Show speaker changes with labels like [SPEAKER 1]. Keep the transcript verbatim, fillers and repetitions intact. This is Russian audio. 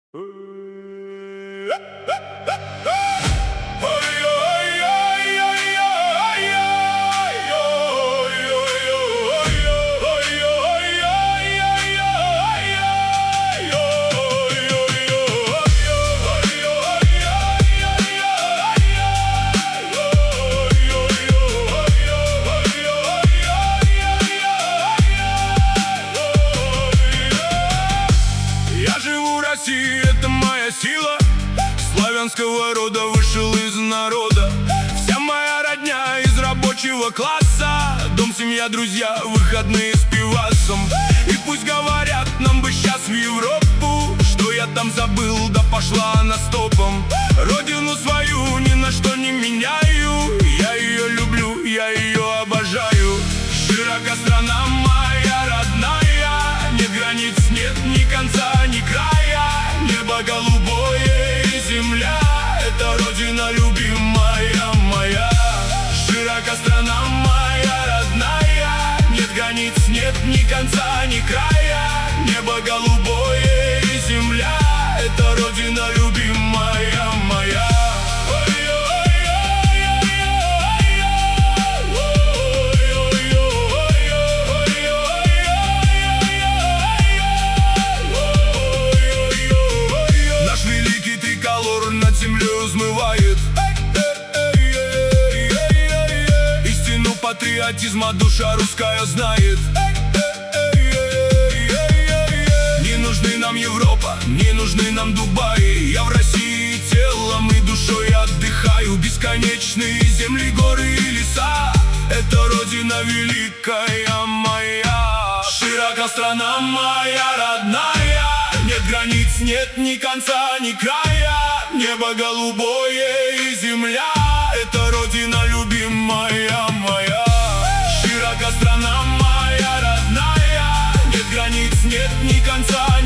[SPEAKER 1] Я живу в России, это моя сила. Славянского рода, вышел из народа. Вся моя родня из рабочего класса. Дом, семья, друзья, выходные с пивасом. И пусть говорят, нам бы сейчас в Европу, что я там забыл, да пошла она стопом. Родину свою ни на что не меняю. Я ее люблю, я ее обожаю. Широка страна моя родная. Нет границ, нет ни конца, ни края. Небо голубое и земля — это родина любимая моя. Широка страна моя родная. Нет границ, нет ни конца, ни края. Небо голубое и земля — это родина любимая моя. Над землей взмывает. Истину патриотизма душа русская знает. Не нужны нам Европа, не нужны нам Дубаи. Я в России телом и душой отдыхаю. Бесконечные земли, горы и леса — это родина великая моя. Широка страна моя родная. Нет границ, нет ни конца, ни края. Небо голубое и земля — это родина любимая моя. Широка страна моя родная. Нет границ, нет ни конца,